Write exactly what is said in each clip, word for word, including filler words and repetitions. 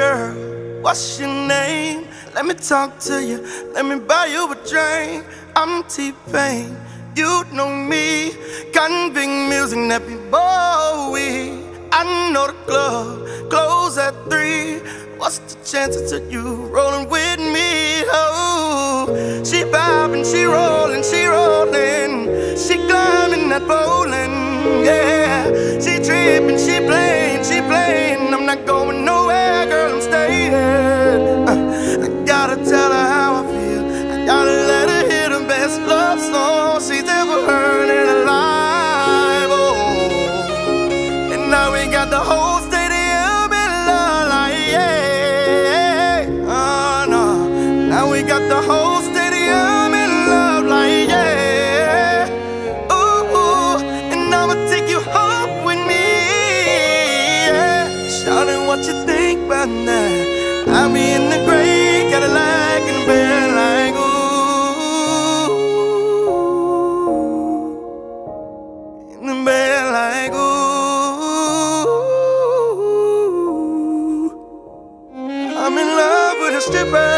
girl, what's your name? Let me talk to you, let me buy you a drink. I'm T-Pain, you know me. Convict music, nappy Bowie. I know the club close at three. What's the chances of you rolling with me? Oh, she vibing, she rolling, she rolling. She climbing that bowling, yeah. She tripping, she playing, she playing. I'm not going nowhere, girl, I'm staying. uh, I gotta tell her how I feel. I gotta let her hear the best love song she's ever heard in her life. Oh, and now we got the whole stadium in love, like yeah. Oh no, now we got the whole stadium in love, like yeah. Ooh, and I'ma take you home with me, yeah. Shawty, what you think about that? I'll be in the gray Cadillac in the bed like ooh, in the bed like ooh. I'm in love with a stripper.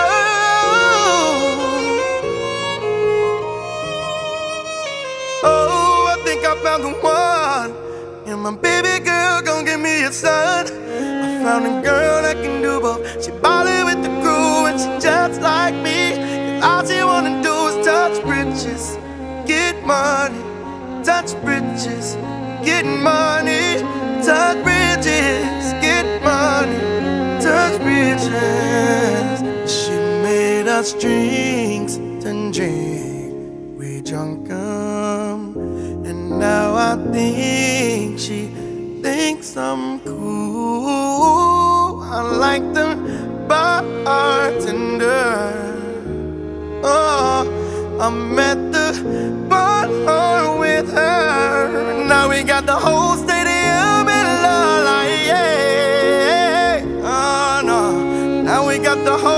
Oh, I think I found the one, and my baby girl gon' give me a son. I found a girl that can do both. She ballin' with the crew and she just like me. Cause all she wanna do is touch bridges, get money. Touch bridges, get money. Touch bridges, get money. Touch bridges. She made us drinks to drink. We drunk 'em, and now I think she thinks I'm cool. I like the bartender. Oh, I'm at the bar with her. Now we got the whole stadium in love, like yeah. Oh no, now we got the whole